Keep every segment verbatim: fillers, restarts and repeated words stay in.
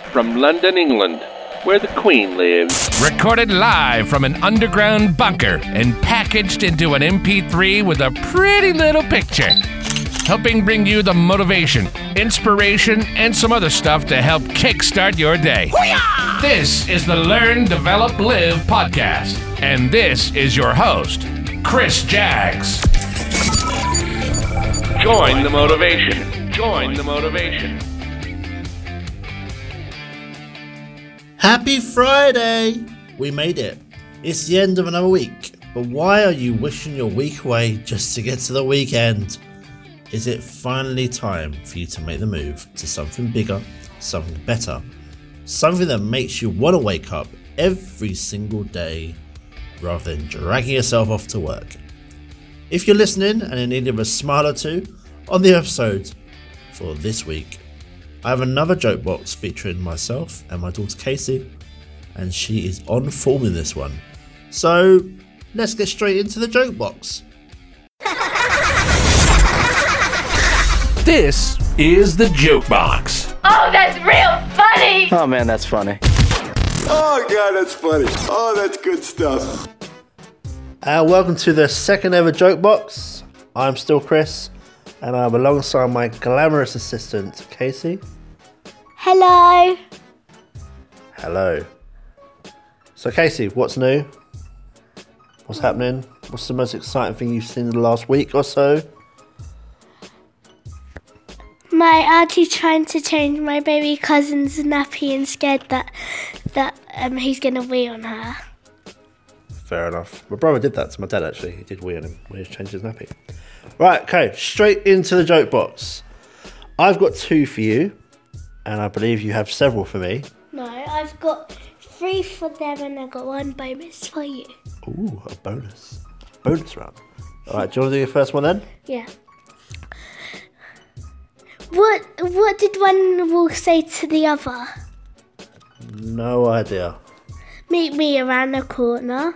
from London, England, where the Queen lives. Recorded live from an underground bunker and packaged into an M P three with a pretty little picture. Helping bring you the motivation, inspiration, and some other stuff to help kickstart your day. Hoo-yah! This is the Learn, Develop, Live podcast. And this is your host, Chris Jaggs. Join the motivation. Join the motivation. Happy Friday! We made it. It's the end of another week. But why are you wishing your week away just to get to the weekend? Is it finally time for you to make the move to something bigger, something better, something that makes you want to wake up every single day rather than dragging yourself off to work? If you're listening and in need of a smile or two on the episode for this week, I have another joke box featuring myself and my daughter Casey, and she is on form in this one. So let's get straight into the joke box. This is the Joke Box. Oh, that's real funny! Oh man, that's funny. Oh god, that's funny. Oh, that's good stuff. And uh, welcome to the second ever joke box. I'm still Chris, and I'm alongside my glamorous assistant Casey. Hello. Hello. So Casey, what's new? What's happening? What's the most exciting thing you've seen in the last week or so? My auntie's trying to change my baby cousin's nappy and scared that that um he's gonna wee on her. Fair enough. My brother did that to my dad actually. He did wee on him when he changed his nappy. Right, okay, straight into the joke box. I've got two for you, and I believe you have several for me. No, I've got three for them and I've got one bonus for you. Ooh, a bonus. Bonus round. Alright, do you want to do your first one then? Yeah. What what did one wolf say to the other? No idea. Meet me around the corner.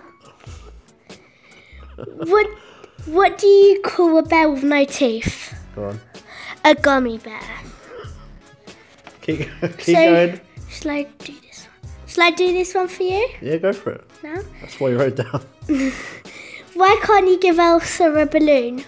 What what do you call a bear with no teeth? Go on. A gummy bear. Keep, keep So, going. Shall I do this one? Shall I do this one for you? Yeah, go for it. No? That's why you wrote down. Why can't you give Elsa a balloon?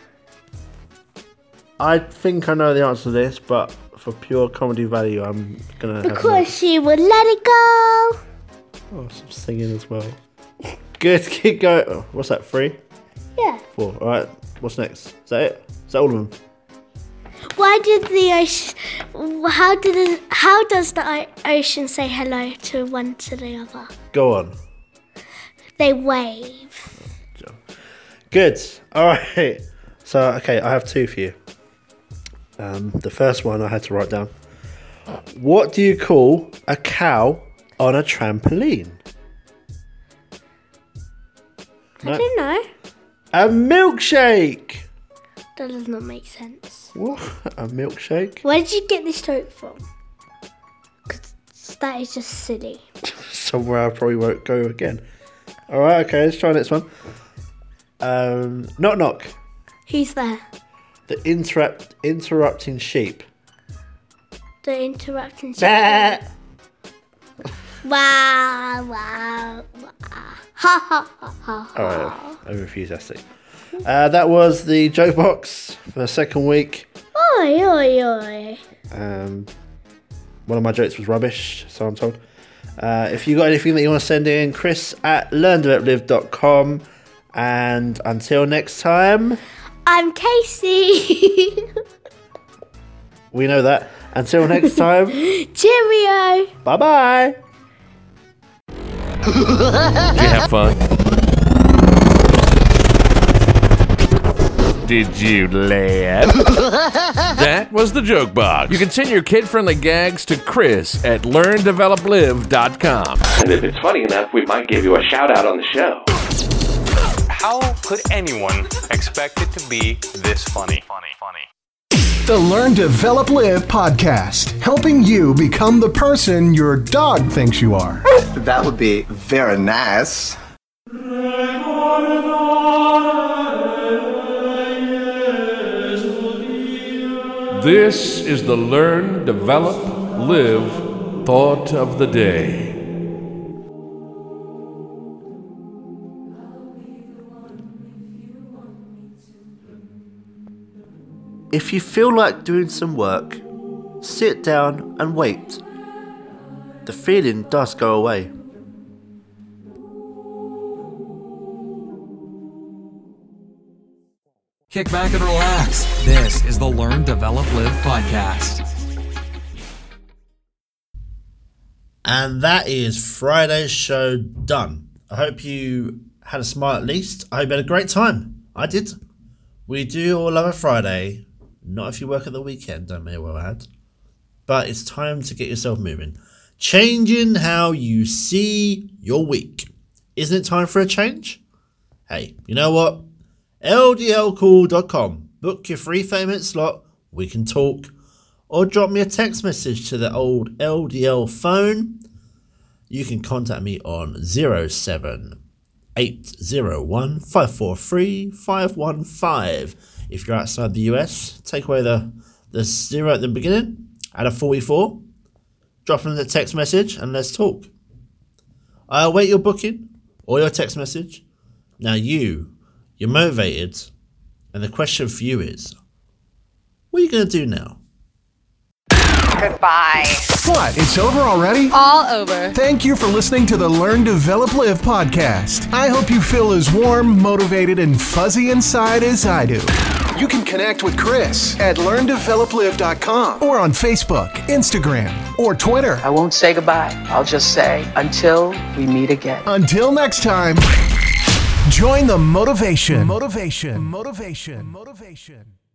I think I know the answer to this, but for pure comedy value, I'm gonna. Because she would let it go. Oh, some singing as well. Good, keep going. Oh, what's that? Three, Yeah. four. All right. What's next? Is that it? Is that all of them? Why did the ocean? How did the, How does the o- ocean say hello to one to the other? Go on. They wave. Good. All right. So, okay, I have two for you. Um, the first one I had to write down. What do you call a cow on a trampoline? I don't know. A milkshake. That does not make sense. What? A milkshake? Where did you get this joke from? Because that is just silly. Somewhere I probably won't go again. All right. Okay. Let's try the next one. Um, knock knock. Who's there? The interrupt interrupting sheep. The interrupting. Bah! Wow! Wow! Wow! Ha ha ha ha! All right. I refuse that thing. Uh, that was the joke box for the second week. Oi oi oi! Um, one of my jokes was rubbish, so I'm told. Uh, if you got anything that you want to send in, Chris at learn develop live dot com. And until next time, I'm Casey. we know that. Until next time, Cheerio. bye bye. Did you have fun? Did you laugh? That was the Joke Box. You can send your kid-friendly gags to Chris at learn develop live dot com. And if it's funny enough, we might give you a shout out on the show. How could anyone expect it to be this funny? Funny, funny. The Learn, Develop, Live podcast, helping you become the person your dog thinks you are. That would be very nice. This is the Learn, Develop, Live thought of the day. If you feel like doing some work, sit down and wait. The feeling does go away. Kick back and relax. This is the Learn, Develop, Live podcast. And that is Friday's show done. I hope you had a smile at least. I hope you had a great time. I did. We do all love a Friday. Not if you work at the weekend, I may well add. But it's time to get yourself moving. Changing how you see your week. Isn't it time for a change? Hey, you know what? L D L call dot com. Book your free thirty minute slot. We can talk. Or drop me a text message to the old L D L phone. You can contact me on zero seven eight zero one five four three five one five. If you're outside the U S, take away the, the zero at the beginning, add a forty-four, drop in the text message, and let's talk. I await your booking or your text message. Now you, you're motivated, and the question for you is, what are you going to do now? Goodbye. What? It's over already? All over. Thank you for listening to the Learn, Develop, Live podcast. I hope you feel as warm, motivated, and fuzzy inside as I do. You can connect with Chris at learn develop live dot com or on Facebook, Instagram, or Twitter. I won't say goodbye. I'll just say until we meet again. Until next time, join the motivation. Motivation. Motivation. Motivation.